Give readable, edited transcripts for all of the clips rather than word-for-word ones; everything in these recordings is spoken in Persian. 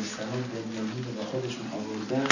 السلام بنیامین رو با خودشون آوردن،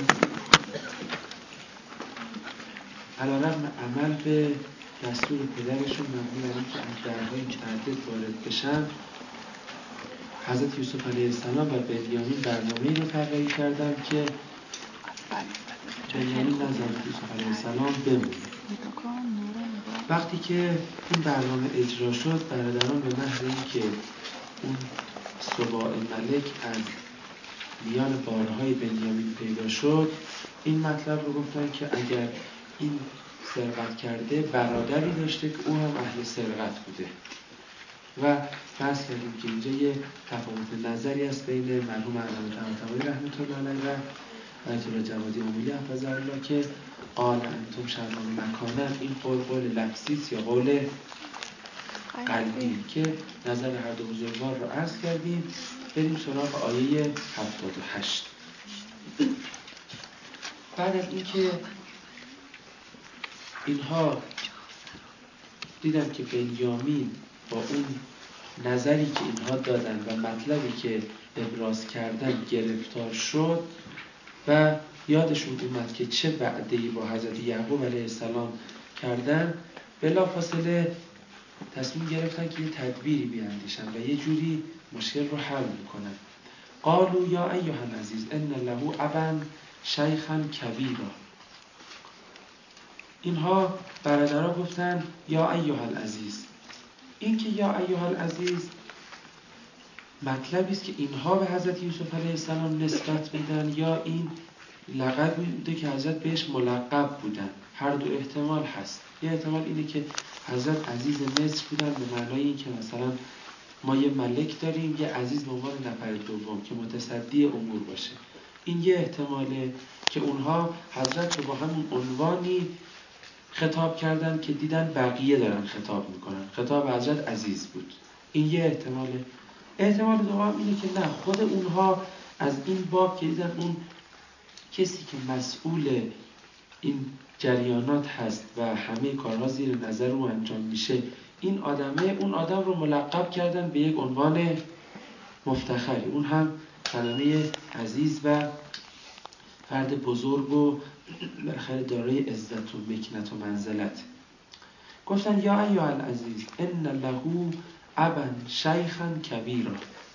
علیرغم عمل به دستور پدرشون مبنی بر اینکه از درهای متعدد وارد بشن، حضرت یوسف علیه السلام و بنیامین برنامه‌ای رو طراحی کردن که بنیامین نزد یوسف علیه السلام بمونه. وقتی که این برنامه اجرا شد، برادران به محض اینکه اون سباع ملک از میان بارهای بنیامین پیدا شد، این مطلب رو گفتن که اگر این سرقت کرده برادری داشته که او هم اهل سرقت بوده. و بحث کردیم که اینجا یه تفاوت نظری است بین مرحوم علامه طباطبایی رحمت الله علیه و آیت الله جوادی امولی حفظه الله که قال انتم شرار مکانا، این قول لفظی است یا قول قلبی، که نظر هر دو بزرگوار رو عرض کردیم. بریم سراغ آیه 78. بعد از اینکه اینها دیدن که بنیامین با اون نظری که اینها دادن و مطلبی که ابراز کردن گرفتار شد و یادشون اومد که چه وعده‌ای با حضرت یعقوب علیه السلام کردن، بلافاصله تصمیم گرفتن که یه تدبیری بیاندیشن و یه جوری مشکل رو حل میکنن. قالوا یا ایها العزیز ان له ابا شیخا کبیرا. اینها برادرها گفتن یا ایها العزیز. این که یا ایها العزیز مطلبی است که اینها به حضرت یوسف علیه السلام نسبت میدن یا این لقبی بوده که حضرت بهش ملقب بودن. هر دو احتمال هست. یه احتمال اینه که حضرت عزیز مصر بودن به معنای این که مثلا ما یه ملک داریم، یه عزیز به عنوان نفر دوم که متصدی امور باشه. این یه احتماله که اونها حضرت رو با همون عنوانی خطاب کردن که دیدن بقیه دارن خطاب میکنن. خطاب حضرت عزیز بود. این یه احتماله. احتمال دوم اینه که نه، خود اونها از این باب که دیدن اون کسی که مسئول این جریانات هست و همه کارها زیر نظر او انجام میشه این آدمه، اون آدم رو ملقب کردن به یک عنوان مفتخری، اون هم کلمه عزیز و فرد بزرگ و بالاخره دارای عزت و مکنت و منزلت. گفتن یا ایها العزیز ان له ابا شیخا کبیرا.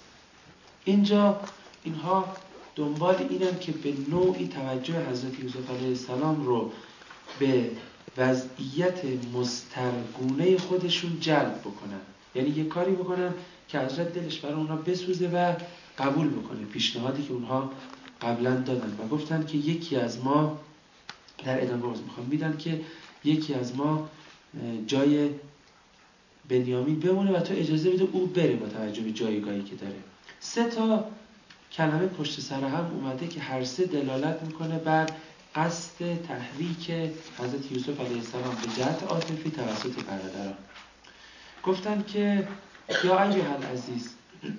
اینجا اینها دنبال اینن که به نوعی توجه حضرت یوسف علیه السلام رو به وضعیت مسترگونه خودشون جلب بکنن، یعنی یه کاری بکنن که حضرت دلش برای اونها بسوزه و قبول بکنه پیشنهادی که اونها قبلا دادن و گفتن که یکی از ما، در ادامه باز میخوام میدن که یکی از ما جای بنیامین بمونه و تو اجازه بده او بره با توجه به جایگاهی که داره. 3 تا کلمه پشت سر هم اومده که هر 3 دلالت میکنه بر قصد تحریک حضرت یوسف علیه السلام به جهت عاطفی توسط برادران. گفتن که یا ایها العزیز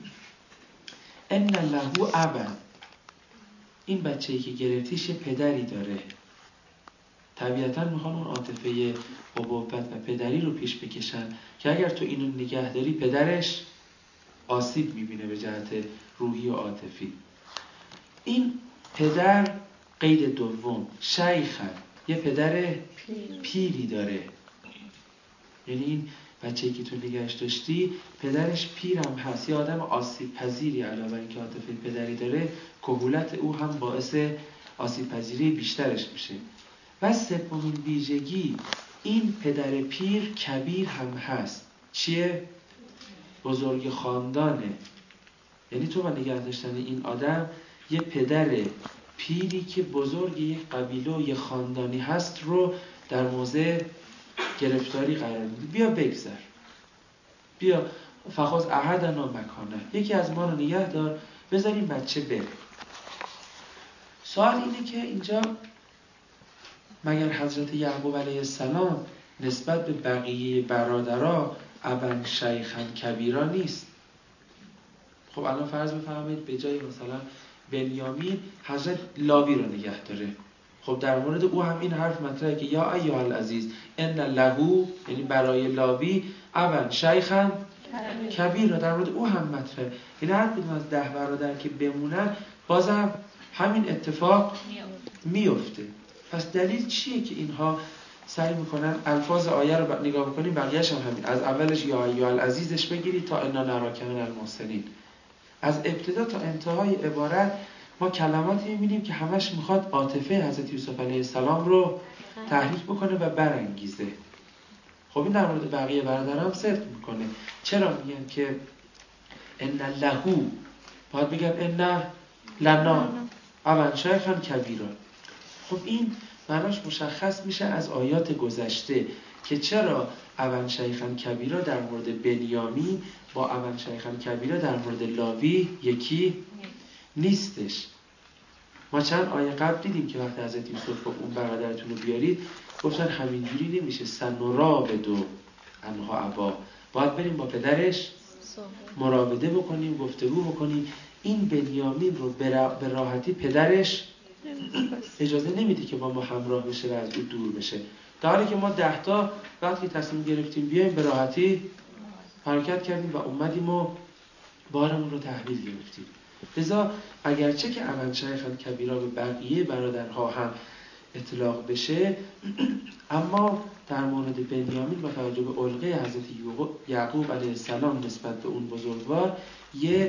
ان له ابا، این بچه‌ای که گرفتیش پدری داره. طبیعتاً میخوان اون عاطفه ابوت و پدری رو پیش بکشن که اگر تو اینو نگهداری پدرش آسیب میبینه به جهت روحی و عاطفی. این پدر قید دوم شیخن، یه پدر پیری داره، یعنی این بچه‌ای که تو نگهش داشتی پدرش پیرم هست، یه آدم آسیب پذیری، علاوه بر اینکه عاطفه پدری داره کهولت او هم باعث آسیب پذیری بیشترش میشه. و سومین ویژگی این پدر پیر کبیر هم هست. چیه؟ بزرگ خاندانه. یعنی تو با نگه داشتن این آدم یه پدر پیری که بزرگ یک قبیله و یک خاندانی هست رو در موضع گرفتاری قرار میدی. بیا بگذر، بیا فخاز احدنا مکانه، یکی از ما رو نگه دار، بذار این بچه بره. سوال اینه که اینجا مگر حضرت یعقوب علیه السلام نسبت به بقیه برادرها ابا شیخا کبیرا نیست؟ خب الان فرض بفرمایید به جای مثلا بنیامین حضرت لاوی رو نگه داره. خب در مورد او هم این حرف مطرحه که یا ایها العزیز ان له، یعنی برای لاوی ابا شیخا کبیرا، در مورد او هم مطرحه. یعنی هر کدوم از 10 برادر که بمونن بازم همین اتفاق میفته. پس دلیل چیه که اینها سعی میکنن الفاظ آیه رو نگاه بکنیم بقیه‌اش هم همین، از اولش یا ایها العزیزش بگیرید تا انا نراک من المحسنین. از ابتدا تا انتهای عبارت ما کلماتی می‌بینیم که همش میخواد عاطفه حضرت یوسف علیه السلام رو تحریک بکنه و برانگیزه. خب این در مورد بقیه برادران صدق میکنه. چرا میگن که ان لهو، باید بگن ان لنا اول شیخا کبیرا. خب این معناش مشخص میشه از آیات گذشته که چرا اول شیخا کبیرا در مورد بنیامین با اول شیخا کبیرا در مورد لاوی یکی نیستش. ما چند آیه قبل دیدیم که وقتی حضرت یوسف گفت اون برادرتون رو بیارید، گفتن همینجوری نمیشه، سنراودو انها ابا، باید بریم با پدرش مراوده بکنیم، گفتگو بکنیم. این بنیامین رو به راحتی پدرش اجازه نمیده که با ما همراه بشه و از او دور بشه، در حالی که ما 10 تا وقتی تصمیم گرفتیم بیایم به راحتی حرکت کردیم و اومدیم و بارمون رو تحویل گرفتیم. لذا اگرچه که اول شیخا کبیرا به بقیه برادرها هم اطلاق بشه، اما در مورد بنیامین با توجه به علقه حضرت یعقوب علیه السلام نسبت به اون بزرگوار یه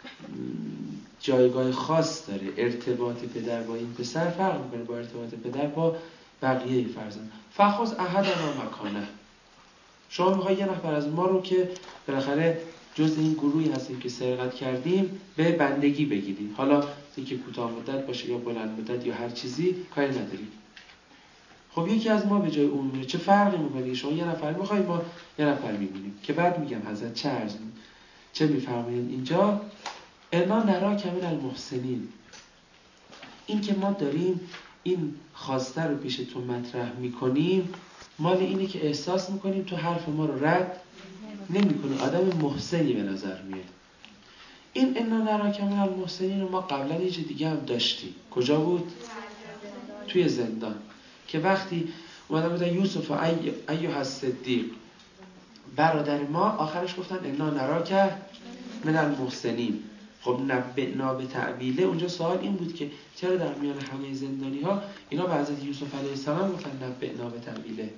جایگاه خاص داره. ارتباط پدر با این پسر فرق میکنه با ارتباط پدر با بقیه فرزند. فخذ احدنا مکانه، شما میخوای یه نفر از ما رو که بالاخره جز این گروهی هستیم که سرقت کردیم به بندگی بگیریم، حالا اینکه کوتاه مدت باشه یا بلند مدت یا هر چیزی کاری نداریم. خب یکی از ما به جای اون میره، چه فرقی میکنه؟ شما یه نفر میخوای، ما یه نفر میبینیم. که بعد میگم حضرت چه میفرمایند اینجا؟ انا نراک من المحسنین. این که ما داریم این خواسته رو پیش تو مطرح میکنیم مال اینه که احساس میکنیم تو حرف ما رو رد نمیکنی، آدم محسنی به نظر میاد. این انا نراک من المحسنین رو ما قبلا یه چیز دیگه هم داشتیم. کجا بود؟ توی زندان، که وقتی اومدن بودن یوسف ایها الصدیق برادر ما، آخرش گفتن انا نراک من المحسنین. خب نبئنا بتأویله، اونجا سوال این بود که چرا در میان همه زندانی ها اینا به حضرت یوسف علیه السلام گفتن نبئنا بتأویله؟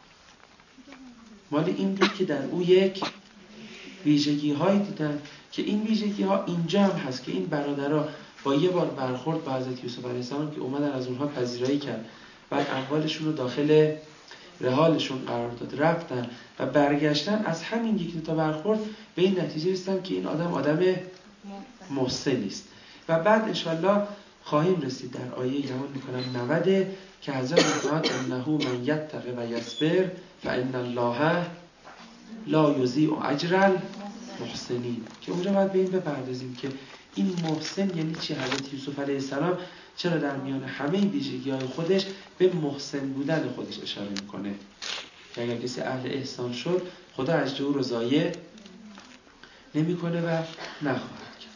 مال این بود که در او یک ویژگی هایی دیدن که این ویژگی ها اینجا هم هست، که این برادرها با یه بار برخورد با حضرت یوسف علیه السلام که اومدن از اونها پذیرایی کرد، بعد اموالشون رو داخل رحالشون قرار داد، رفتن و برگشتن، از همین یک تا برخورد به این نتیجه رسیدن که این آدم محسن است. و بعد انشالله خواهیم رسید در آیه گمان میکنم 90 که حضرت میفرماید انه من یتق و یصبر فان الله لا یضیع اجر المحسنین، که اونجا باید به این بپردازیم که این محسن یعنی چی. حضرت یوسف علیه السلام چرا در میان همه ویژگی‌های خودش به محسن بودن خودش اشاره میکنه؟ که اگر کسی اهل احسان شد خدا اجر او رو ضایع نمیکنه و نخواهد کرد.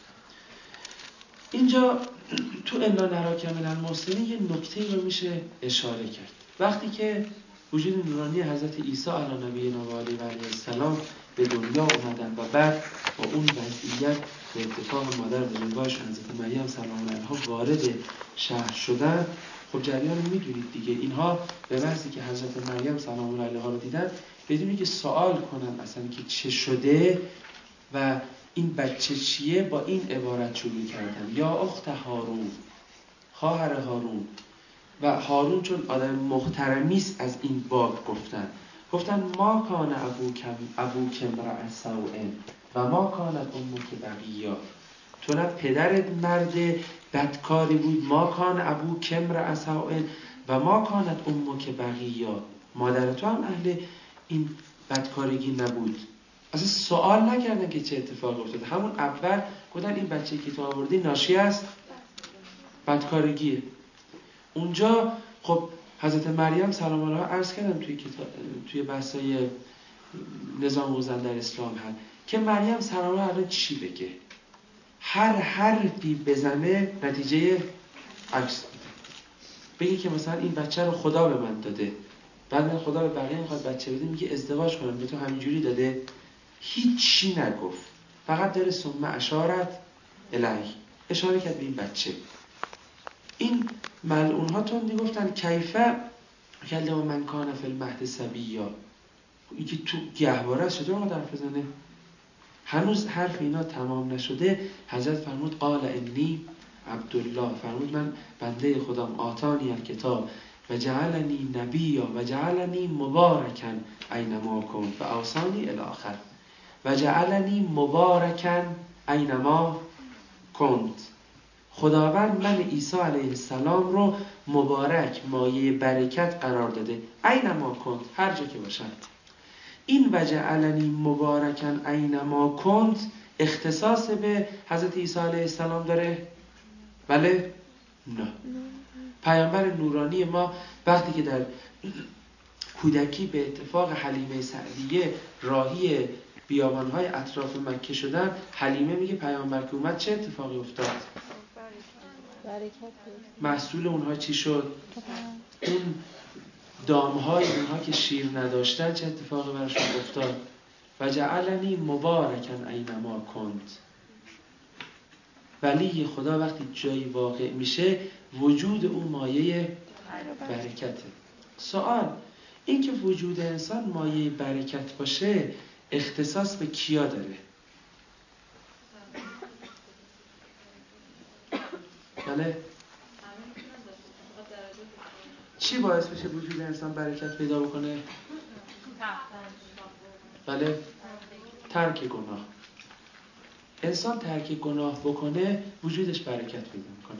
اینجا تو انا نراک من المحسنین یه نکته‌ای رو میشه اشاره کرد. وقتی که وجود نورانی حضرت عیسی علی نبینا و علیه السلام به دنیا اومدن و بعد با اون وضعیت به اتفاق مادر بزرگوارشون حضرت مریم سلام علیها وارد شهر شدن، خب جریان میدونید دیگه، اینها به محضی که حضرت مریم سلام علیها رو دیدن بدونی که سوال کنن اصلا که چه شده و این بچه چیه، با این عبارت شروع کردن یا اخت هارون، خواهر هارون. و هارون چون آدم محترمی است از این باب گفتن ما کان ابوک امرأ سوء و ما کانت امک بغیا. تو نه پدرت مرد بدکاری بود، ما کان ابوک امرأ سوء و ما کانت امک بغیا، مادر تو هم اهل این بدکارگی نبود. اصلا سوال نکردن که چه اتفاق افتاده، همون اول گفتن این بچه‌ای که تو آوردی ناشی است بدکارگیه. اونجا خب حضرت مریم سلام علیها عرض کردم توی بحثای نظام وزن در اسلام هست که مریم سلام علیها چی بگه، هر حرفی بزنه نتیجه عکس بگه که مثلا این بچه رو خدا به من داده، بعد خدا به بقیه میخواد بچه بده، میگه ازدواج کنم به تو همینجوری داده. هیچی نگفت، فقط داره ثم اشارت الیه، اشاره کرد به این بچه. این ملعون ها تندی گفتن کیفه کلم من کان فی المهد صبیا، اینکه تو گهواره شده آقا حرف بزنه. هنوز حرف اینا تمام نشده حضرت فرمود قال انی عبدالله، فرمود من بنده خدام، آتانی الکتاب و جعلنی نبیا و جعلنی مبارکا اینما کنت و اوصانی الی آخر و جعلنی مبارکا اینما کنت. خداوند من عیسی علیه السلام رو مبارک، مایه برکت قرار داده، اینما کنت، هر جا که باشم. این و جعلنی مبارکا اینما کنت اختصاص به حضرت عیسی علیه السلام داره؟ بله؟ نه. پیامبر نورانی ما وقتی که در کودکی به اتفاق حلیمه سعدیه راهی بیابان‌های اطراف مکه شدن، حلیمه میگه پیامبر که اومد چه اتفاقی افتاد؟ محصول اونها چی شد؟ اون دامهای اونها که شیر نداشتن چه اتفاقی براشون افتاد؟ و جعلنی مبارکن اینما کنت. ولی خدا وقتی جایی واقع میشه وجود اون مایه برکته. سوال این که وجود انسان مایه برکت باشه اختصاص به کیا داره؟ بله؟ چی باعث میشه وجود انسان برکت پیدا بکنه؟ بله؟ ترک گناه. انسان ترک گناه بکنه وجودش برکت پیدا میکنه.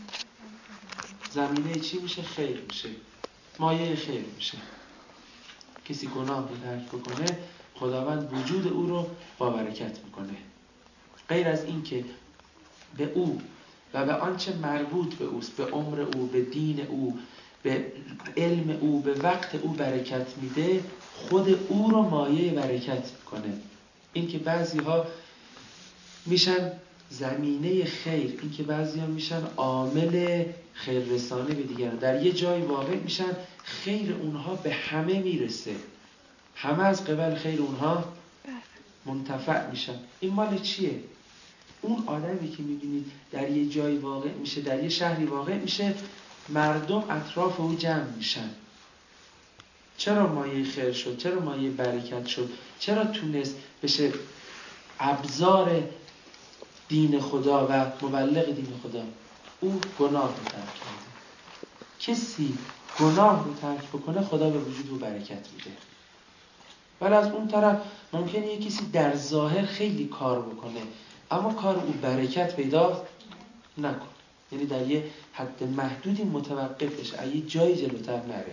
زمینه چی میشه؟ خیر میشه، مایه خیر میشه. کسی گناه رو ترک بکنه خداوند وجود او رو با برکت میکنه. غیر از این که به او و به آنچه مربوط به اوست، به عمر او، به دین او، به علم او، به وقت او برکت میده، خود او رو مایه برکت میکنه. این که بعضی ها میشن زمینه خیر، این که بعضی ها میشن عامل خیر رسانه به دیگران، در یه جای واقع میشن خیر اونها به همه میرسه، همه از قبل خیر اونها منتفع میشن. این مال چیه؟ اون آدمی که میبینید در یه جای واقع میشه، در یه شهری واقع میشه، مردم اطراف او جمع میشن. چرا مایه خیر شد؟ چرا مایه برکت شد؟ چرا تونست بشه ابزار دین خدا و مبلغ دین خدا؟ او گناه رو ترک کرده. کسی گناه رو ترک بکنه خدا به وجود او برکت میده. ولی از اون طرف ممکنه یه کسی در ظاهر خیلی کار بکنه اما کار او برکت پیدا نکنه، یعنی در یه حد محدودی متوقف بشه، از یه جایی جلوتر نره.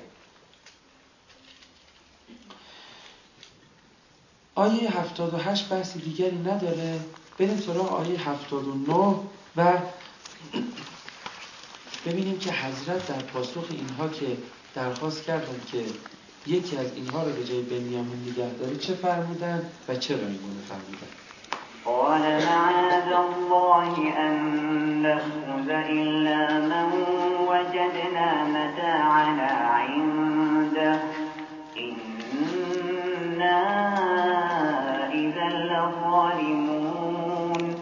آیه 78 بحث دیگری نداره. بریم سراغ آیه 79 و ببینیم که حضرت در پاسخ اینها که درخواست کردن که یکی از اینها رو به جای بنیامین نگه داره چه فرمودن و چرا این گونه فرمودن؟ قال معاذ الله أن نأخذ إلا من وجدنا متاعنا عنده إنا إذا لظالمون.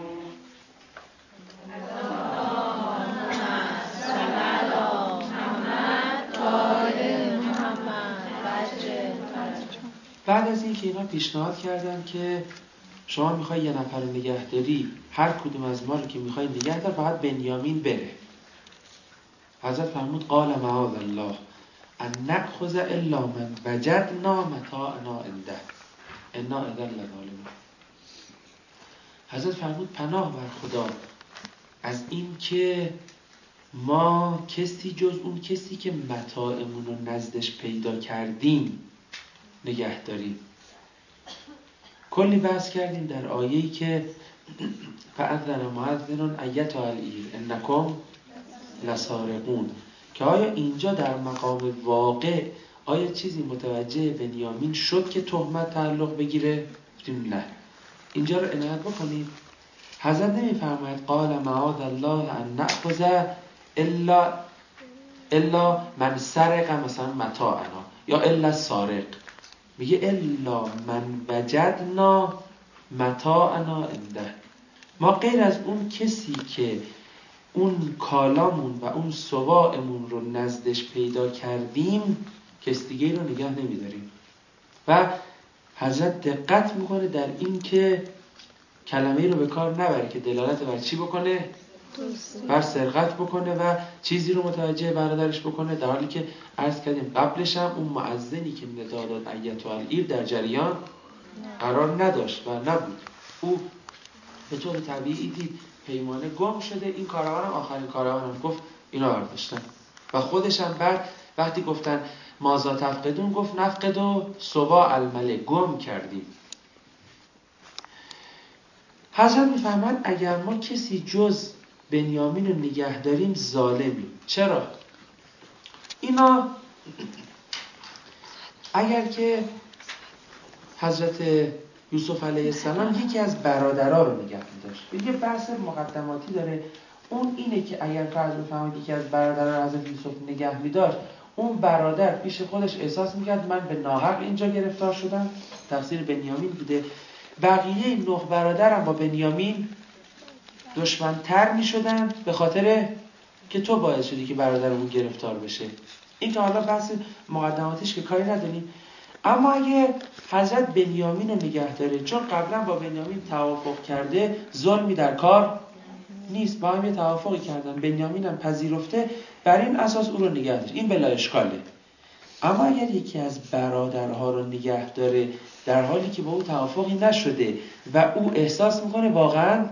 بعد از این که اینا پیشنهاد کردن که شما میخوای یه نفر رو نگه داری، هر کدوم از ما رو که میخوای نگه دار فقط بنیامین بره، حضرت فرمود قال معاذ الله ان نأخذ الا من وجدنا متاعنا عنده انا اذا لظالمون. حضرت فرمود پناه بر خدا از این که ما کسی جز اون کسی که متاعمون رو نزدش پیدا کردیم نگه داریم. کلی بحث کردیم در آیه‌ای که فأذن مؤذن ایتها العیر انکم لسارقون، که آیا اینجا در مقام واقع آیا چیزی متوجه بنیامین شد که تهمت تعلق بگیره؟ گفتیم نه. اینجا رو عنایت بکنید. حضرت نمی‌فرماید قال معاذ الله ان نأخذ الا من سرق مثلا متاعنا یا الا سارق، میگه الا من وجدنا متاعنا عنده، ما غیر از اون کسی که اون کالامون و اون سواعمون رو نزدش پیدا کردیم کس دیگه رو نگه نمیداریم. و حضرت دقت میکنه در این که کلمه رو به کار نبره که دلالت بر چی بکنه؟ بر سرقت بکنه و چیزی رو متوجه برادرش بکنه، در حالی که عرض کردیم قبلش هم اون مؤذنی که ندا داد ایتها العیر در جریان قرار نداشت و نبود. او به طور طبیعی دید پیمانه گم شده، این کاروانم آخرین کاروانم، گفت اینا برداشتن. و خودش هم بعد وقتی گفتن ماذا تفقدون گفت نفقد و سواع الملک، گم کردیم. حضرت میفهمد اگر ما کسی جز بنیامین رو نگه داریم ظالمیم. چرا؟ اینا اگر که حضرت یوسف علیه السلام یکی از برادرها رو نگه می‌داشت، یه بحث مقدماتی داره، اون اینه که اگر فرض بفرمایید یکی از برادرها حضرت یوسف نگه می‌داشت، اون برادر پیش خودش احساس می‌کرد من به ناحق اینجا گرفتار شدم، تقصیر بنیامین بوده. بقیه 9 برادر هم با بنیامین دشمن‌تر می‌شدن به خاطر که تو باعث شدی که برادرمون گرفتار بشه. این که حالا بحث مقدماتش که کاری نداریم. اما اگه حضرت بنیامین رو نگه داره، چون قبلا با بنیامین توافق کرده، ظلمی در کار نیست، با هم یه توافقی کردن، بنیامین هم پذیرفته، بر این اساس او رو نگه داره، این بلا اشکاله. اما اگر یکی از برادرها رو نگه داره در حالی که با او توافقی نشده و او احساس میکنه واقعا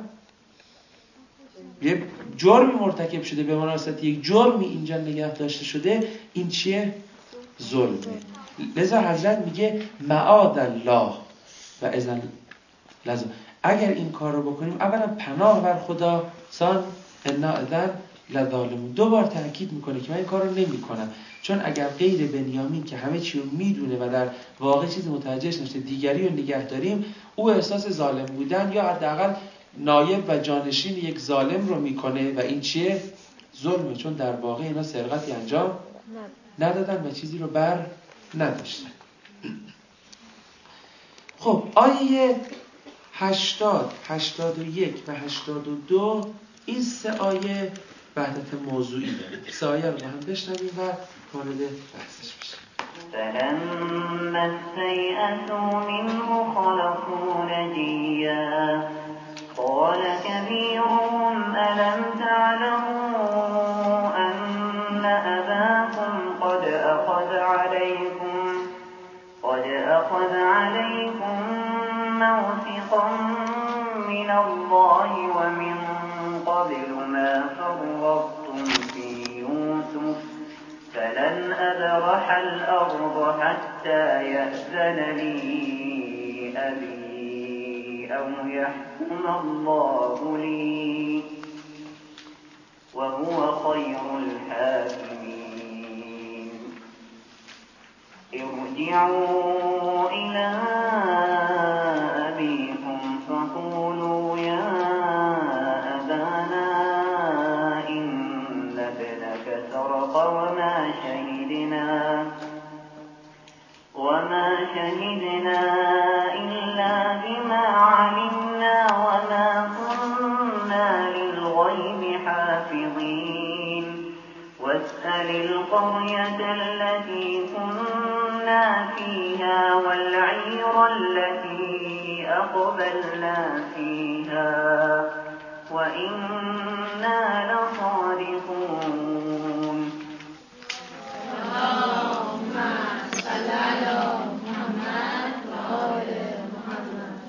یه جرمی مرتکب شده، به مناسبت یک جرمی اینجا نگه داشته شده، این چیه؟ ظلمه. لذا حضرت میگه معاذ الله و اذن لازم، اگر این کار رو بکنیم اولا پناه بر خدا، سان انا اذن لظالمون. 2 بار تاکید میکنه که من این کار رو نمی کنم، چون اگر غیر بنیامین که همه چی رو میدونه و در واقع چیز متوجهش نشده دیگری رو نگه داریم، او احساس ظالم بودن یا حداقل نایب و جانشین یک ظالم رو میکنه و این چیه؟ ظلمه، چون در واقع اینا سرقتی انجام ندادن و چیزی رو بر نداشتن. خب آیه 80 81 و 82 این 3 آیه وحدت موضوعی داره. 3 آیه رو با هم بشنویم و وارد بحثش بشیم. فلما استيئسوا منه خلصوا نجيا قال كبيرهم ألم تعلموا أن أباكم قد أخذ عليكم موثقا من الله ومن قبل ما فرطتم في يوسف فلن أبرح الأرض حتى يأذن لي أبي أو يحكم الله لي وهو خير الحاكمين ارجعوا إلى أبيكم فقولوا يا أبانا إن ابنك سرق وما شهدنا إلا بما علمنا وما كنا للغيب حافظين واسأل القرية التي كنا فيها والعير التي أقبلنا فيها وإنا لصادقون. اللهم صل على محمد و آل محمد.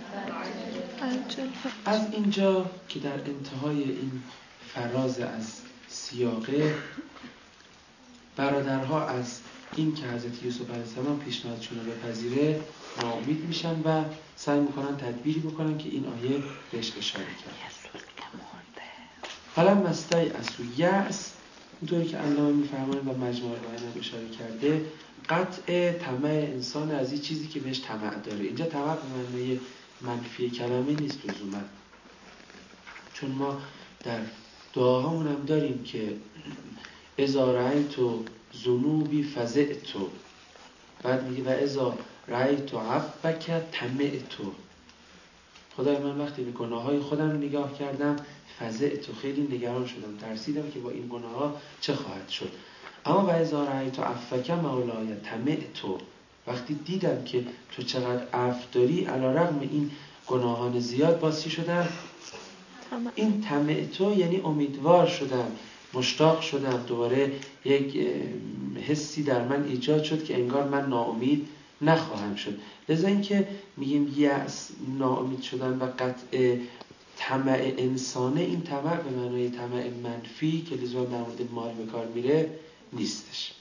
از اینجا که در انتهای این فراز از سیاقه برادرها از این که حضرت یوسف علیه السلام پیشنهادشون رو بپذیره ناامید میشن و سعی میکنن تدبیری بکنن که این آیه بهش اشاره کرد. حالا مستی اسو یأس، اونطوری که علامه میفرمایند و مجموع البیان اشاره کرده، قطع طمع انسان از این چیزی که بهش طمع داره. اینجا طمع به معنای منفی کلمه نیست لزوما، چون ما در دعاهامون هم داریم که اذا رأیت ذنوبی فزعت، بعد میگه و اذا رأیت عفوک طمعت. خدای من وقتی به گناههای خودم نگاه کردم فزعت و خیلی نگران شدم، ترسیدم که با این گناهها چه خواهد شد. اما و اذا رأیت عفوک مولای طمعت، وقتی دیدم که تو چقدر عفو داری علیرغم این گناهان زیاد، باز چی شدم؟ این طمعت یعنی امیدوار شدم، مشتاق شدم، دوباره یک حسی در من ایجاد شد که انگار من ناامید نخواهم شد. لذا این که میگیم یأس، ناامید شدن و قطع طمع انسانه، این طمع به معنای طمع منفی که لزوما در مورد مال به کار میره نیستش.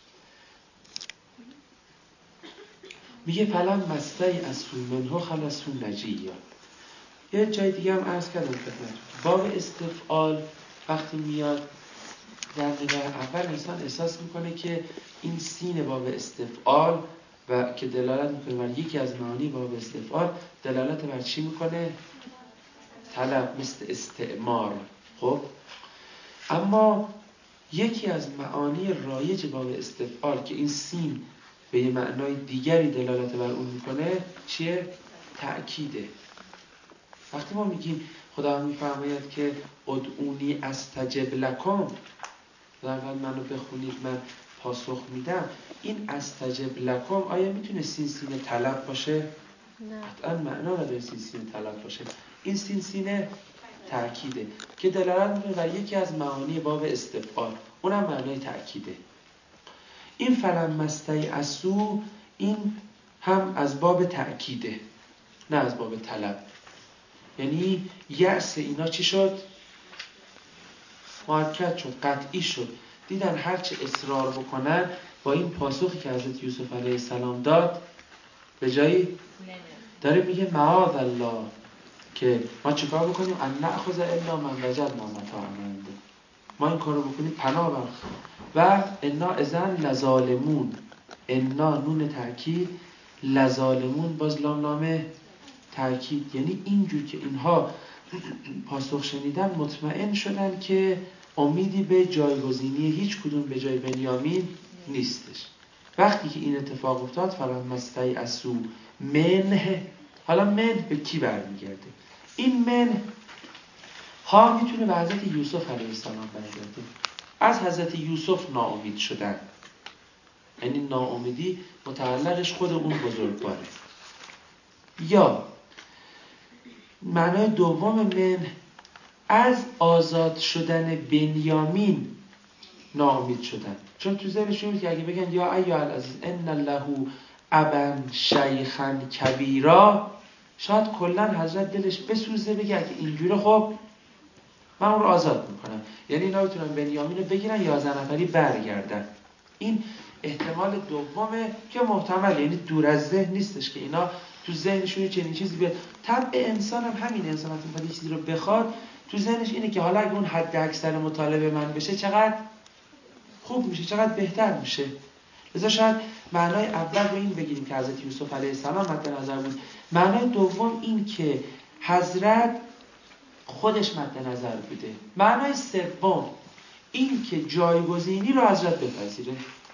میگه فلم مستی از منه خلصو نجیا. یه جای دیگه هم عرض کردم خدمتتون، باب استفعال وقتی میاد در نگاه اول انسان احساس میکنه که این سین باب استفعال و که دلالت میکنه بر یکی از معانی باب استفعال، دلالت بر چی میکنه؟ طلب، مثل استعمار. خب اما یکی از معانی رایج باب استفعال که این سین به یه معنای دیگری دلالت بر اون میکنه چیه؟ تأکیده. وقتی ما میگیم خدا میفرماید که ادعونی استجب لکم، خداوند منو بخونید من پاسخ میدم، این استجب لکم آیا میتونه سین طلب باشه؟ نه، قطعا معنا نداره سین طلب باشه. این سین تأکیده که دلالت میکنه بر یکی از معانی باب استفعال، اونم معنای تأکیده. این فلم مستی اسو، این هم از باب تأکیده نه از باب طلب. یعنی یأس اینا چی شد؟ مؤکد شد، قطعی شد. دیدن هرچه اصرار بکنن با این پاسخی که حضرت یوسف علیه السلام داد به جایی داره میگه معاذ الله که ما چیکار بکنیم؟ ان نأخذ الا من وجدنا متاعنا عنده، ما این کارو بکنیم پناه بر و انا اذن لظالمون. انا نون تأکید، لظالمون باز لام لام تأکید. یعنی اینجور که اینها پاسخ شنیدن مطمئن شدن که امیدی به جایگزینی هیچ کدوم به جای بنیامین نیستش. وقتی که این اتفاق افتاد فلم مستی اسو منه، حالا من به کی برمیگرده؟ این من ها میتونه به حضرت یوسف علیه السلام برگرده. از حضرت یوسف ناامید شدن، یعنی ناامیدی متعلقش خود اون بزرگواره. یا معنای دوم من از آزاد شدن بنیامین ناامید شدن، چون تو ذهنشون که اگه بگن یا ایها العزیز ان له ابا شیخا کبیرا، شاید کلا حضرت دلش بسوزه بگه اگه اینجوره خب من اون رو آزاد میکنم. یعنی اینا بتونن بنیامین رو بگیرن 11 نفری برگردن. این احتمال دومه که محتمل، یعنی دور از ذهن نیستش که اینا تو ذهنشون چنین چیزی بیاد. طبع انسان هم همین، انسان وقتی چیزی رو بخواد تو ذهنش اینه که حالا اگه اون حد اکثر مطالبه من بشه چقدر خوب میشه، چقدر بهتر میشه. لذا شاید معنای اول رو این بگیریم که حضرت یوسف علیه السلام مد نظر بود. معنای دوم این که حضرت خودش مد نظر بوده. معنای سوم این که جایگزینی رو حضرت بپذیره.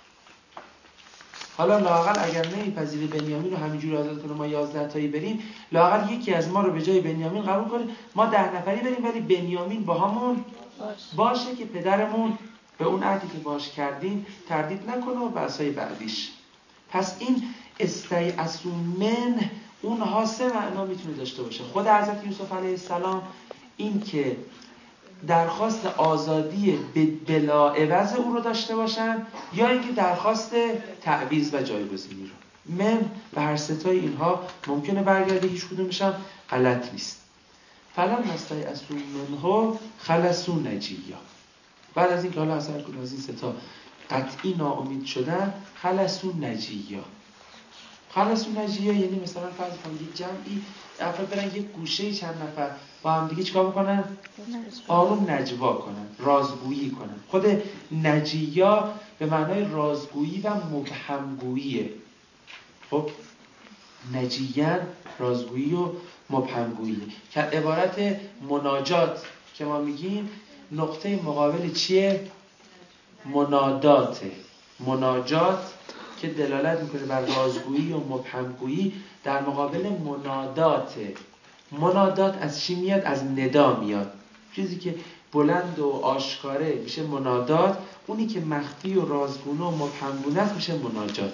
حالا لااقل اگر نمیپذیره بنیامین رو همینجوری آزاد کنه ما 11 تایی بریم، لااقل یکی از ما رو به جای بنیامین قبول کنه، ما 10 نفری بریم ولی بنیامین با همون باشه که پدرمون به اون عهدی که باش کردیم تردید نکنه و بحثای بعدیش. پس این استیأسوا منه اونها سه معنا میتونه داشته باشه. خود حضرت یوسف علیه السلام این که درخواست آزادی بلا عوض او رو داشته باشن، یا اینکه درخواست تعویض و جایگزینی رو. من به هر ستای اینها ممکنه برگرده، هیچ کدومش هم غلط نیست. فلم استیأسوا منه خلصوا نجیا. بعد از اینکه حالا اثر کنه از این ستا قطعی ناامید شدن، خلصوا نجیا. خلصوا نجیا یعنی مثلا فرض کنید یک جمعی افراد برن یک گوشه چند نفر با هم دیگه چیکار بکنن؟ آروم نجوا کنن، رازگویی کنن. خود نجیا به معنای رازگویی و مبهمگوییه. خب نجیاً رازگویی و مبهمگویی که عبارت مناجات که ما میگیم نقطه مقابل چیه؟ مناداته. مناجات که دلالت میکنه بر رازگویی و مبهمگویی در مقابل مناداته. منادات از چی میاد؟ از ندا میاد. چیزی که بلند و آشکاره میشه منادات، اونی که مخفی و رازگونه و مبهمگونه است میشه مناجات.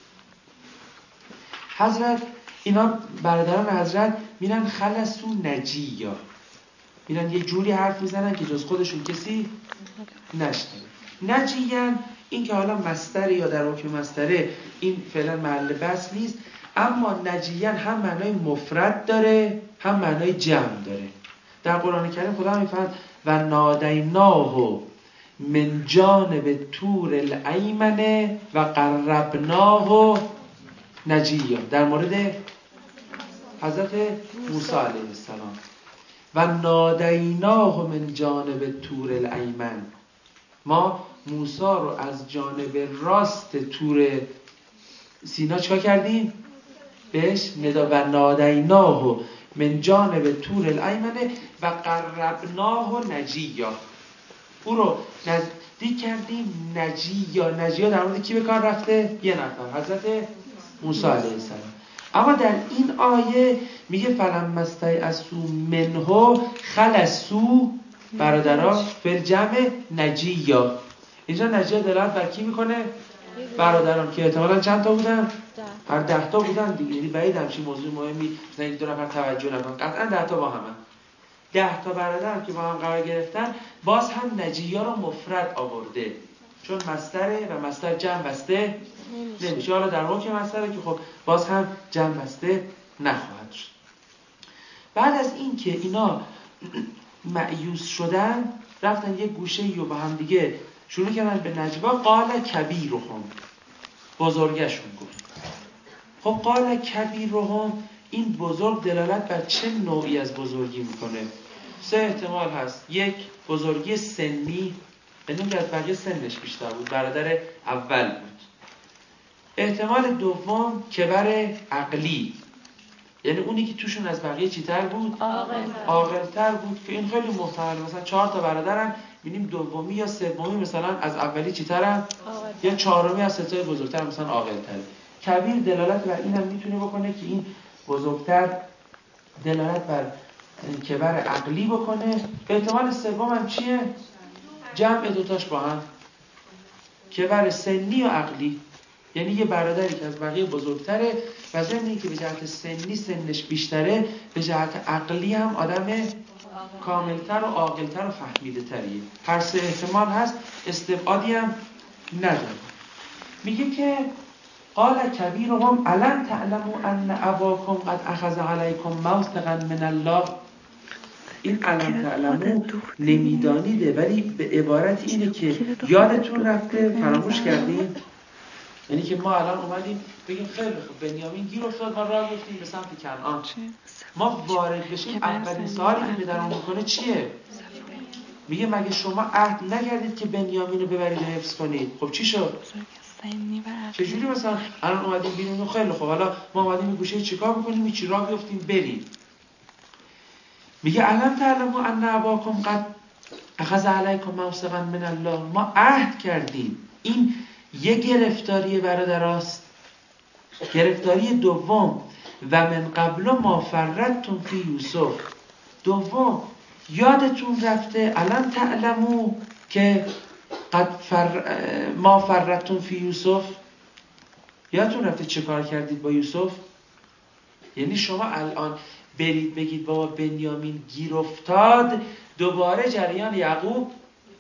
حضرت اینا برادران حضرت میرن خلصو نجیا، میرن یه جوری حرف میزنن که جز خودشون کسی نشنوه. نجیان این که حالا مصدر یا در حکم مصدره این فعلا محل بحث نیست، اما نجیان هم معنای مفرد داره هم معنای جمع داره. در قرآن کریم خدا میفرماید و نادیناه من جانب طور الایمن و قربناه نجیا، در مورد حضرت موسی علیه السلام. و نادیناه من جانب طور الایمن، ما موسی رو از جانب راست طور سینا چیکار کردیم؟ بهش ندا. و نادیناه من جانب طور الایمن و قربناه نجیا، او رو نزدیک کردیم. نجیا، نجیا در مورد کی به کار رفته؟ یه نفر، حضرت موسی علیه السلام. اما در این آیه میگه فلما استیأسوا منه خلصوا برادرها فی جمع نجیا. اینجا نجیا دلالت بر کی میکنه؟ برادران که احتمالاً چند تا بودن؟ هر 10 تا بودن دیگه. یعنی بعید همچین موضوع مهمی مثلا یک دو نفر توجه نکن، قطعا 10 تا با همن. 10 تا برادر که با هم قرار گرفتن، باز هم نجیا رو مفرد آورده چون مصدره و مصدر جمع بسته نمیشه. حالا در حکم مصدره که خب باز هم جمع بسته نخواهد شد. بعد از این که اینا مأیوس شدن، رفتن یه گوشه‌ای رو با هم دیگه شروع کردن به نجوا. قال کبیرهم، بزرگشون گفت. خب قال کبیرهم، این بزرگ دلالت بر چه نوعی از بزرگی میکنه؟ 3 احتمال هست. یک، بزرگی سنی، یعنی که از بقیه سنش بیشتر بود، برادر اول بود. احتمال دوم کبر عقلی، یعنی اونی که توشون از بقیه چیتر بود؟ عاقل‌تر بود، که این خیلی محتمله. مثلا 4 تا برادرن، می‌بینیم دومی یا سومی مثلا از اولی چیترن، یا چهارمی از ستای بزرگتر مثلا عاقل‌تره. کبیر دلالت بر اینم میتونه بکنه که این بزرگتر دلالت بر کبر عقلی بکنه. احتمال سوم هم چیه؟ جمع دوتاش با هم، کبر سنی و عقلی، یعنی یه برادری که از بقیه بزرگتره و ضمن اینکه به جهت سنی سنش بیشتره، به جهت عقلی هم آدم کاملتر و عاقلتر و فهمیده تریه. هر 3 احتمال هست، استبعادی هم نداره. میگه که قال کبیرهم الم تعلموا ان اباکم قد اخذ علیکم موثقا من الله. این علم تعلمو نمیدانیده، ولی به عبارت اینه که یادتون رفته، فراموش کردین. یعنی که ما الان اومدیم بگیم خیلی خوب بنیامین گیر افتاد، ما راه رفتیم به سمت کنعان. ما وارد بشیم اولین سوالی که به درون میکنه چیه؟ میگه مگه شما عهد نکردید که بنیامین رو ببرید و حفظ کنید؟ خب چی شد؟ چجوری مثلا الان اومدیم بیرون؟ خیلی خوب حالا ما اومدیم گوشه چیکار بکنیم؟ چی راه بیفتیم بریم؟ میگه علم تعلموا ان اباکم قد اخذ علیکم موثقا من الله. ما عهد کردیم. این یه گرفتاری برادراست. گرفتاری دوم و من قبل ما فرطتم فی یوسف. دوم یادتون رفته علم تعلموا که ما فرطتم فی یوسف. یادتون رفته چه کار کردید با یوسف؟ یعنی شما الان برید بگید بابا بنیامین گیر افتاد، دوباره جریان یعقوب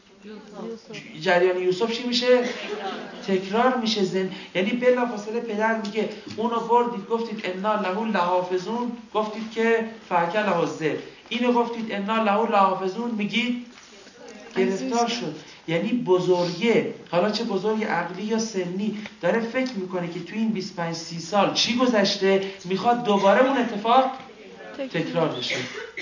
جریان یوسف چی میشه؟ تکرار میشه. یعنی بلافاصله پدر میگه اونو بردید گفتید انا له لحافظون، گفتید که فاکل الذئب. اینو گفتید انا له لحافظون، میگید گرفتار شد. یعنی بزرگه، حالا چه بزرگ عقلی یا سنی، داره فکر میکنه که توی این 25-30 سال چی گذشته، میخواد دوباره اون اتفاق تکرار بشه.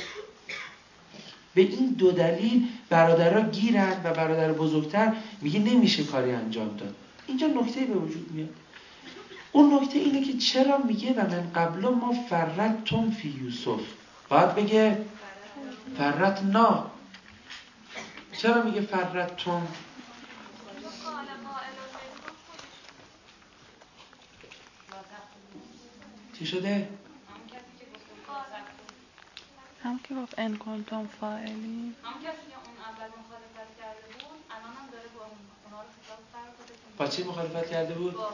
به این 2 دلیل برادرها گیرن و برادر بزرگتر میگه نمیشه کاری انجام داد. اینجا نکته به وجود میاد. اون نکته اینه که چرا میگه و من قبل ما فرطتم فی یوسف، باید بگه فرطنا. چرا میگه فرطتم؟ چی شده؟ هم که گفت ان کنتم فاعلین، هم کسی که اون اول مخالفت کرده بود الان هم داره با اونا رو خطاب قرار داده. با چی مخالفت کرده بود؟ با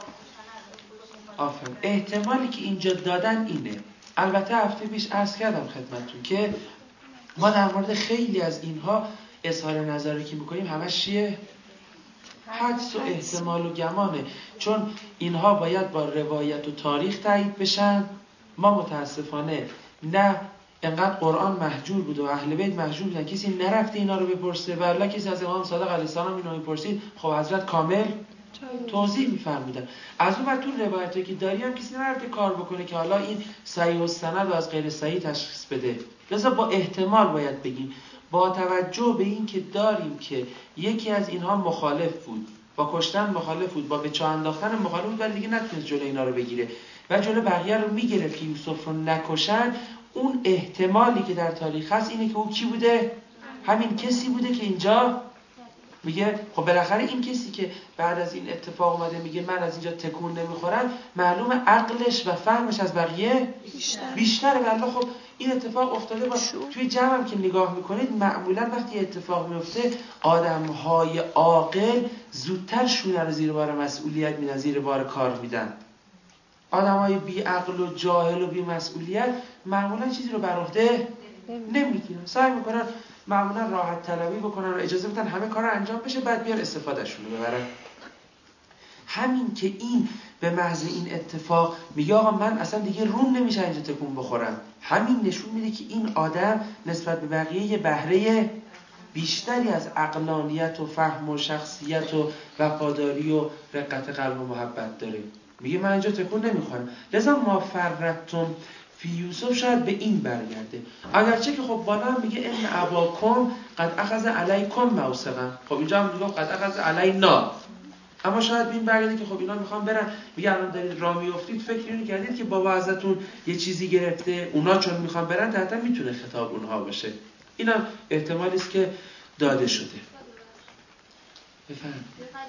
آفرین. احتمالی که اینجا دادن اینه. البته هفته پیش عرض کردم خدمتتون که ما در مورد خیلی از اینها اظهار نظری که میکنیم همش چیه؟ حدس و احتمال و گمانه، چون اینها باید با روایت و تاریخ تایید بشن. ما متاسفانه نه انقدر قرآن محجور بود و اهل بیت محجور بودن کسی نرفته اینا رو بپرسه، ولی کسی از امام صادق علیه السلام اینو میپرسید خب حضرت کامل توضیح میفرمودن. از اون بعد تو روایتی که داریم کسی نرفته کار بکنه که حالا این صحیح و سند و از غیر صحیح تشخیص بده. لذا با احتمال باید بگیم، با توجه به این که داریم که یکی از اینها مخالف بود، با کشتن مخالف بود، با به چاه انداختن مخالف بود، ولی دیگه نتونست جلوی اینا رو بگیره و جلو بقیه رو میگرفت که یوسف رو نکشن. اون احتمالی که در تاریخ هست اینه که او کی بوده؟ همین کسی بوده که اینجا میگه خب بالاخره این کسی که بعد از این اتفاق اومده میگه من از اینجا تکون نمیخورم، معلوم عقلش و فهمش از بقیه بیشتره. والله خب این اتفاق افتاده. با توی جمعم که نگاه میکنید معمولا وقتی اتفاق میفته آدمهای عاقل زودتر شونه رو زیر بار مسئولیت میدن، زیر بار کار میدن. آدمای بی عقل و جاهل و بی مسئولیت معمولا چیزی رو بر عهده نمیگیرن، سعی میکنن معمولا راحت طلبی بکنن و اجازه بدن همه کار انجام بشه، بعد بیان استفادهشون رو ببرن. همین که این به محض این اتفاق میگه آقا من اصلا دیگه روم نمیشه اینجا تکون بخورم، همین نشون میده که این آدم نسبت به بقیه یه بهره بیشتری از عقلانیت و فهم و شخصیت و وفاداری و رقت قلب و محبت داره. میگه من اینجا تکون نمیخورم. لذا ما فرتم فی یوسف شاید به این برگرده، اگرچه که خب بالا هم میگه ان اباکم قد اخذ علیکم موثقا، خب اینجا هم میگه قد اخذ علینا، اما شاید به این برگرده که خب اینا میخوان برن. میگه الان دارید راه میافتید فکر اینو کردید که بابا ازتون یه چیزی گرفته، اونا چون میخوان برن حتی میتونه خطاب اونها باشه. اینم احتمالی است که داده شده. بفرمایید.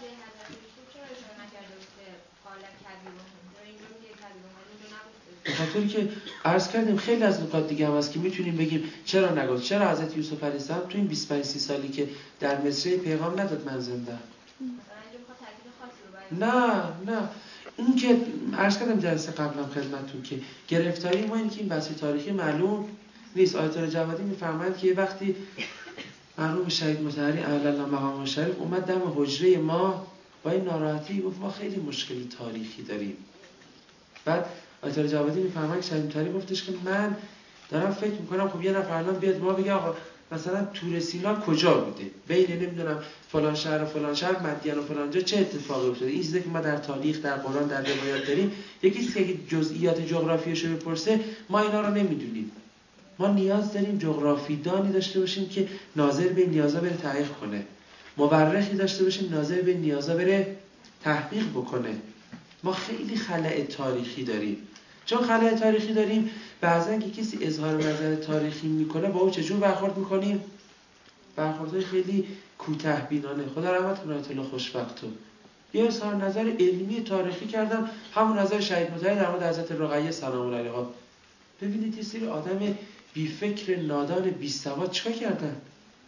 به خاطر که عرض کردیم خیلی از نکات دیگه هم هست که میتونیم بگیم چرا نگفت، چرا حضرت یوسف علیه السلام تو این 25-30 سالی که در مصر پیغام نداد من زنده. نه اون که عرض کردم جلسه قبلم خدمتتون که گرفتاری ما این که این بحث تاریخی معلوم نیست. آیت الله جوادی میفرمایند که وقتی مرحوم شهید مطهری علی الله مقام شریف اومد دم حجره ما با این ناراحتی گفت ما خیلی مشکلی تاریخی داریم. بعد آیت الله جوادی میفرمایند که شهید مطهری گفتش که من دارم فکر میکنم خب یه نفر الان بیاد ما بگه آقا مثلا تور سینا کجا بوده، بین نمیدونم فلان شهر و فلان شهر، مدین و فلان جا چه اتفاقی افتاده. این چیزی که ما در تاریخ، در قرآن، در روایات داریم. یکی که جزئیات جغرافیاشو بپرسه ما اینا رو نمیدونیم. ما نیاز داریم جغرافیدانی داشته باشیم که ناظر به نیازا بره تحقیق کنه، مورخی داشته باشیم ناظر به نیازا بره تحقیق بکنه. ما خیلی خلأ تاریخی داریم. چون خلأ تاریخی داریم بعضن که کسی اظهار نظر تاریخی میکنه با او چجور برخورد میکنیم؟ برخوردهای خیلی کوتاه‌بینانه. خدا رحمت کنه آیت الله خوشوقتو یه اظهار نظر علمی تاریخی کردن، همون نظر شهید مطهری در مورد حضرت رقیه سلام الله علیها. ببینید یه سری آدم بی فکر، نادان، بی سواد چیکار کردن؟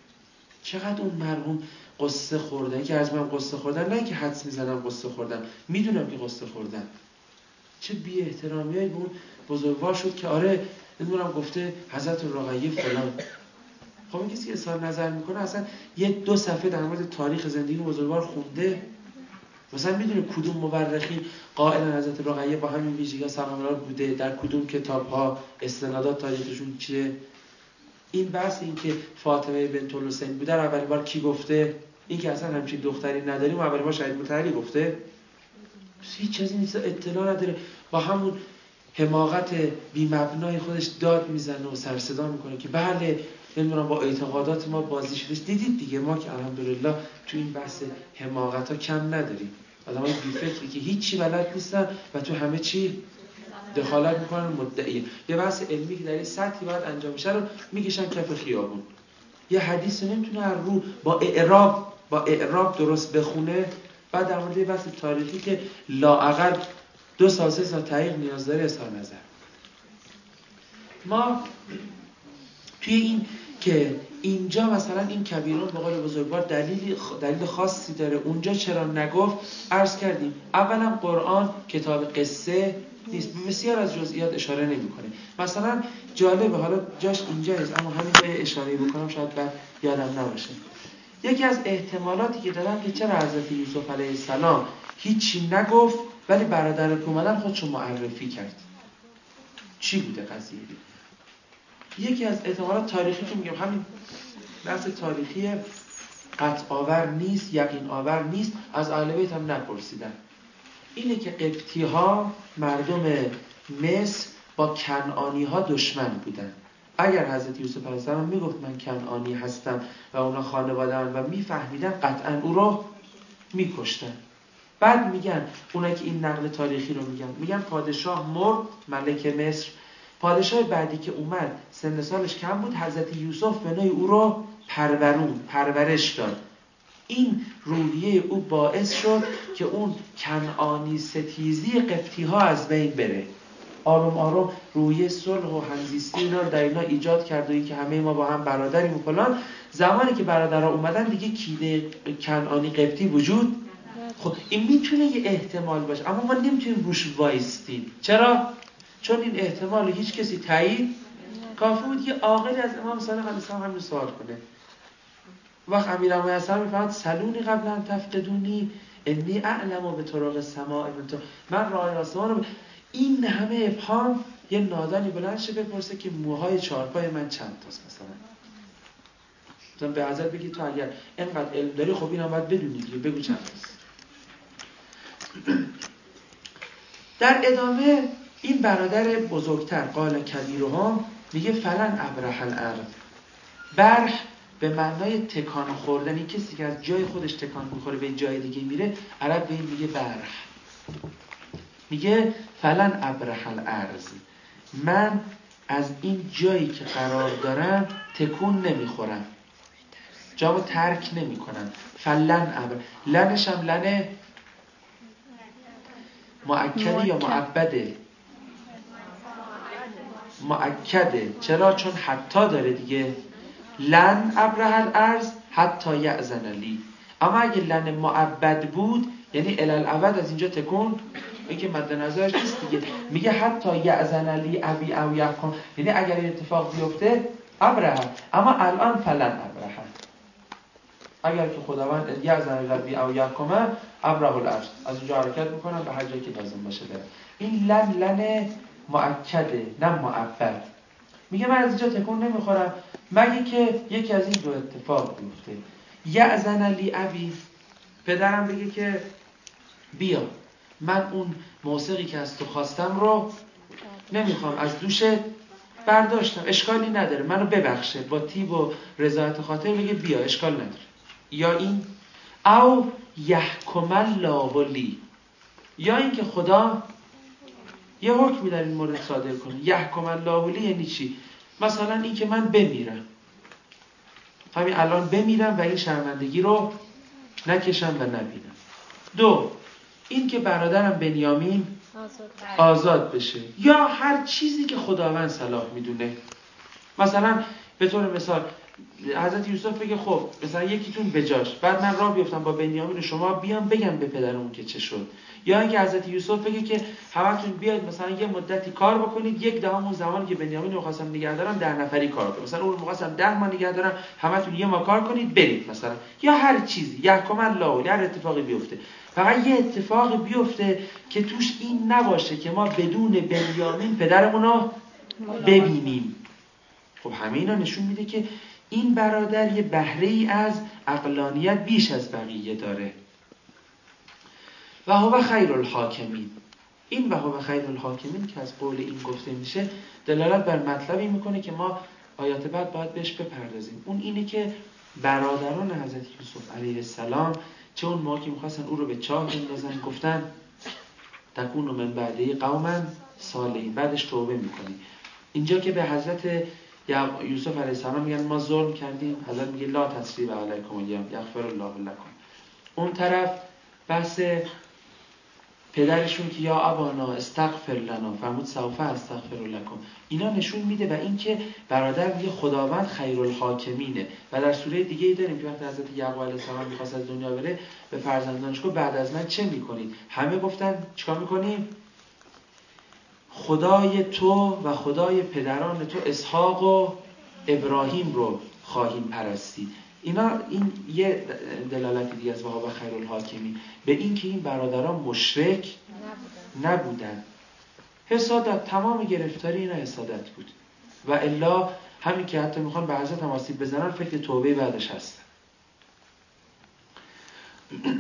چقدر اون مرحوم قصه خوردن. که از من قصه خوردن، نه که حدس میزنم قصه خوردن، میدونم که قصه خوردن. چه بی احترامیایی به اون بزرگوار شد که آره نمیدونم گفته حضرت رقیه فلان. خب این کسی اظهار نظر میکنه اصلا 1-2 صفحه در مورد تاریخ زندگی بزرگوار خونده؟ مثلا میدونه کدوم مورخین قائلن حضرت رقیه با همین ویژگی‌ها سلام الله بوده، در کدوم کتاب‌ها استنادات تاریخشون چیه؟ این بحث این که فاطمه بنت الحسین بوده اولین بار کی گفته؟ این که اصلا همچین دختری نداریم اولین بار شهید مطهری گفته؟ هیچ چیزی نیست، اطلاع نداره، با همون حماقت بی مبنای خودش داد میزنه و سر صدا میکنه که بله نمیدونم با اعتقادات ما بازی شدش. دیدید دیگه ما که الحمدلله تو این بحث حماقت ها کم نداریم. آدمای بی فکری که هیچی بلد نیستن و تو همه چی دخالت میکنن، مدعی یه بحث علمی که در این سطحی باید انجام میشه رو میکشن کف خیابون. یه حدیث نمیتونه رو با اعراب درست بخونه، بعد در مورد بحث تاریخی که لااقل 2 سال 3 سال تحقیق نیاز داره اظهار نظر. ما توی این که اینجا مثلا این کبیرون به قول بزرگوار دلیل خاصی داره، اونجا چرا نگفت؟ عرض کردیم اولا قرآن کتاب قصه نیست، بسیار از جزئیات اشاره نمی‌کنه. مثلا جالبه، حالا جاش اینجا نیست اما همین جای اشاره بکنم شاید بعد یادم نباشه. یکی از احتمالاتی که دارم که چرا حضرت یوسف علیه السلام هیچی نگفت ولی برادر که اومدن خودشو معرفی کرد، چی بوده قضیه؟ یکی از احتمالات تاریخی که میگم، همین بحث تاریخی قطع آور نیست، یقین آور نیست، از اهل بیت هم نپرسیدن، اینه که قبطی ها مردم مصر با کنعانی ها دشمن بودن. اگر حضرت یوسف علیه السلام میگفت من کنعانی هستم و اونا خانواده من و میفهمیدن قطعا او رو میکشتن. بعد میگن اونایی که این نقل تاریخی رو میگن پادشاه مرد، ملک مصر، پادشاه بعدی که اومد سن سالش کم بود، حضرت یوسف به نوعی او رو پرورش داد. این روحیه او باعث شد که اون کنعانی ستیزی قبطی ها از بین بره. آروم آروم روحیه صلح و همزیستی اینا رو در اینا ایجاد کرد و این که همه ما با هم برادریم و فلان. زمانی که برادرها اومدن دیگه کینه کنعانی قبطی وجود. خب این میتونه یه احتمال باشه اما ما نمیتونیم روش وایستیم. چرا؟ چون این احتمال هیچ کسی تایید کافی بود. یه عاقلی از امام صادق علیه السلام همین سوال کنه. وقت امیرالمومنین حسن میفهمد سلونی قبل ان تفقدونی انی اعلم به طرق السماء من راه آسمان رو این همه ابهام. یه نادانی بلند شه بپرسه که موهای چارپای من چند تاست مثلا به حضرت بگی تو اگر اینقدر علم داری خب اینم باید بدونی دیگه، بگو چند تاست. در ادامه این برادر بزرگتر قال کبیرهم میگه فلن ابرح الارض. برح به معنای تکان خوردنی، کسی که از جای خودش تکان میخوره به جای دیگه میره، عرب به این میگه برح. میگه فلن ابرح الارض، من از این جایی که قرار دارم تکون نمیخورم، جامو ترک نمی کنم. فلن ابرح، لنش هم لن مؤکده یا معبده؟ مؤکده. چرا؟ چون حتی داره دیگه. لن ابرح الارض حتی یأذن لی. اما اگه لن معبد بود یعنی الالعبد از اینجا تکون، این که مد نظرش نیست دیگه. میگه حتی یأذن لی ابی او یحکم، یعنی اگر این اتفاق بیفته ابرح، اما الان فلن ابرح. اگر که خداوند یأذن لی او یحکم ابرح الارض، از اونجا حرکت میکنم به هر جایی که لازم باشه برم. این لن مؤکده نه معبد. میگه من از اینجا تکون نمیخورم مگه که یکی از این دو اتفاق بیفته. یأذن لی ابی، پدرم بگه که بیا من اون موسیقی که از تو خواستم رو نمیخوام، از دوشت برداشتم، اشکالی نداره، منو ببخشه، با طیب و رضایت خاطر بگه بیا اشکال نداره. یا این او یحکم الله لی، یا این که خدا یه حکمی در این مورد صادر کنه. یحکم الله لی یعنی چی؟ مثلا این که من بمیرم، همین الان بمیرم و این شرمندگی رو نکشم و نبینم. دو، این که برادرم بنیامین آزاد بشه، یا هر چیزی که خداوند صلاح میدونه. مثلا به طور مثال حضرت یوسف بگه خب مثلا یکیتون بجاش، بعد من راه بیفتم با بنیامین شما بیام بگم به پدرمون که چه شد. یا اینکه حضرت یوسف بگه که همتون بیاید مثلا یه مدتی کار بکنید، 1/10 اون زمانی که بنیامین رو خواستم نگه دارم 10 نفری کار کنید، مثلا اون رو خواستم 10 ماه نگه دارم، همتون یه ماه کار کنید برید مثلا. یا هر چیزی، یحکم الله، هر اتفاقی بیفته. فقط یه اتفاقی بیفته که توش این نباشه که ما بدون بنیامین پدرمون رو ببینیم. خب همه اینا نشون میده که این برادر یه بهره‌ای از عقلانیت بیش از بقیه داره. و هو خیر الحاکمین. این و هو خیر الحاکمین که از قول این گفته میشه دلالت بر مطلبی میکنه که ما آیات بعد باید بهش بپردازیم. اون اینه که برادران حضرت یوسف علیه السلام چه اون موقعی میخواستن او رو به چاه بندازن گفتن تکون من بعده قوما صالحین، بعدش توبه میکنی. اینجا که به حضرت یوسف علیه السلام میگن ما ظلم کردیم، حضرت میگه لا تثریب علیکم الیوم یغفر الله لکم. اون طرف بحث پدرشون که یا ابانا استغفر لنا فرمود سوف استغفر لکم، اینا نشون میده و اینکه برادر میگه خداوند خیرالحاکمینه. و در سوره دیگه ای داریم که وقتی حضرت یعقوب علیه السلام میخواست از دنیا بره به فرزندانش گفت بعد از من چه میکنید؟ همه گفتن چیکار میکنیم؟ خدای تو و خدای پدران تو اسحاق و ابراهیم رو خواهیم پرستید. این یه دلالت دیگه از وهاب خیرالحاکمین به این که این برادران مشرک نبودن. حسادت، تمام گرفتاری اینا حسادت بود و الا همین که حتی میخوان به حضرت هم آسیب بزنن فکر توبه بعدش هستن.